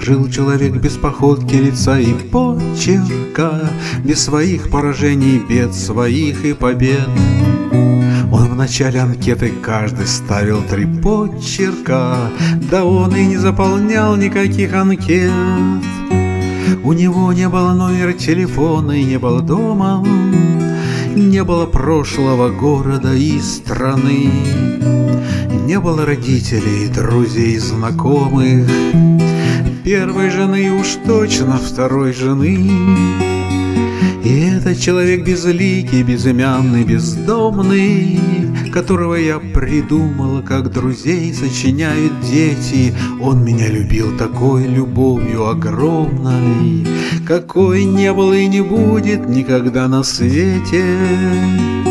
Жил человек без походки лица и почерка, без своих поражений, бед своих и побед. Он в начале анкеты каждый ставил 3 почерка, да он и не заполнял никаких анкет. У него не было номера телефона и не было дома, не было прошлого города и страны, не было родителей, друзей, знакомых, первой жены уж точно второй жены. И этот человек безликий, безымянный, бездомный, которого я придумала, как друзей сочиняют дети. Он меня любил такой любовью огромной, какой не было и не будет никогда на свете.